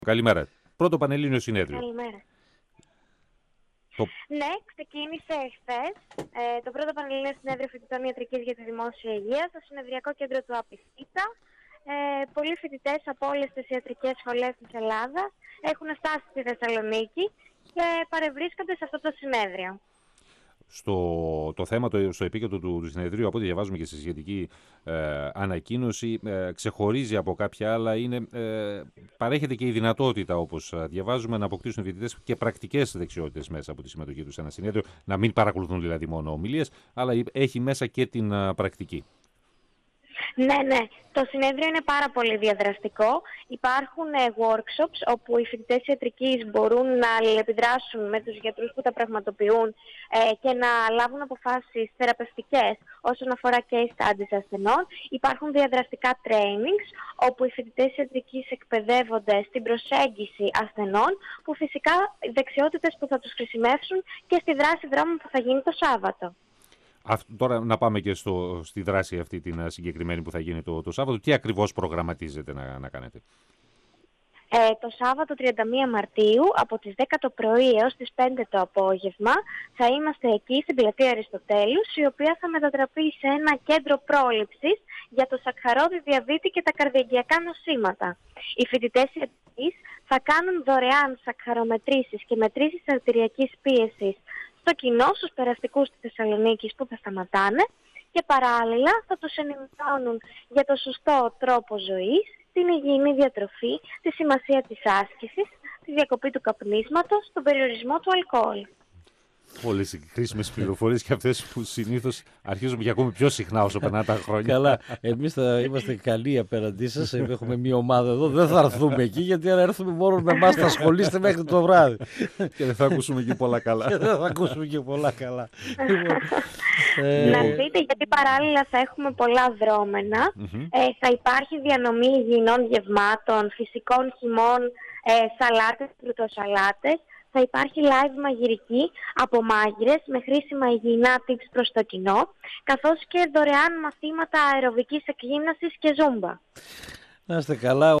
Καλημέρα. Πρώτο Πανελλήνιο Συνέδριο. Καλημέρα. Ναι, ξεκίνησε εχθές το πρώτο Πανελλήνιο Συνέδριο Φοιτητών Ιατρικής για τη Δημόσια Υγεία στο συνεδριακό κέντρο του ΑΠΙΣΤΑ. Πολλοί φοιτητές από όλες τις ιατρικές σχολές της Ελλάδας έχουν φτάσει στη Θεσσαλονίκη και παρευρίσκονται σε αυτό το συνέδριο. Το θέμα, στο επίκεντρο του συνεδρίου, από ό,τι διαβάζουμε και στη σχετική ανακοίνωση, ξεχωρίζει από κάποια άλλα. Παρέχεται και η δυνατότητα, όπως διαβάζουμε, να αποκτήσουν οι φοιτητές και πρακτικές δεξιότητες μέσα από τη συμμετοχή τους σε ένα συνέδριο. Να μην παρακολουθούν δηλαδή μόνο ομιλίες, αλλά έχει μέσα και την πρακτική. Ναι. Το συνέδριο είναι πάρα πολύ διαδραστικό. Υπάρχουν workshops όπου οι φοιτητές ιατρικής μπορούν να αλληλεπιδράσουν με τους γιατρούς που τα πραγματοποιούν και να λάβουν αποφάσεις θεραπευτικές όσον αφορά case studies ασθενών. Υπάρχουν διαδραστικά trainings όπου οι φοιτητές ιατρικής εκπαιδεύονται στην προσέγγιση ασθενών, που φυσικά δεξιότητες που θα τους χρησιμεύσουν και στη δράση δρόμου που θα γίνει το Σάββατο. Τώρα να πάμε και στη δράση αυτή την συγκεκριμένη που θα γίνει το Σάββατο. Τι ακριβώς προγραμματίζετε να κάνετε? Το Σάββατο 31 Μαρτίου από τις 10 το πρωί έως τις 5 το απόγευμα θα είμαστε εκεί στην πλατεία Αριστοτέλους, η οποία θα μετατραπεί σε ένα κέντρο πρόληψης για το σακχαρώδη διαβήτη και τα καρδιαγγειακά νοσήματα. Οι φοιτητές ιατρικής θα κάνουν δωρεάν σακχαρομετρήσεις και μετρήσεις αρτηριακής πίεσης στο κοινό, στους περαστικούς της Θεσσαλονίκης που θα σταματάνε, και παράλληλα θα τους ενημερώνουν για το σωστό τρόπο ζωής, την υγιεινή διατροφή, τη σημασία της άσκησης, τη διακοπή του καπνίσματος, τον περιορισμό του αλκοόλ. Όλες οι χρήσιμες πληροφορίες και αυτές που συνήθως αρχίζουμε και ακούμε πιο συχνά όσο περνάνε τα χρόνια. Καλά, εμείς θα είμαστε καλοί απέναντί σας. Έχουμε μια ομάδα εδώ, δεν θα έρθουμε εκεί, γιατί αν έρθουμε μόνο με εμάς θα ασχολείστε μέχρι το βράδυ. Και δεν θα ακούσουμε και πολλά καλά. Να δείτε, γιατί παράλληλα θα έχουμε πολλά δρόμενα. Θα υπάρχει διανομή υγιεινών γευμάτων, φυσικών χυμών, σαλάτες, φρουτοσαλάτες. Θα υπάρχει live μαγειρική από μάγειρες με χρήσιμα υγιεινά tips προς το κοινό, καθώς και δωρεάν μαθήματα αεροβικής εκγύμνασης και ζούμπα. Να είστε καλά.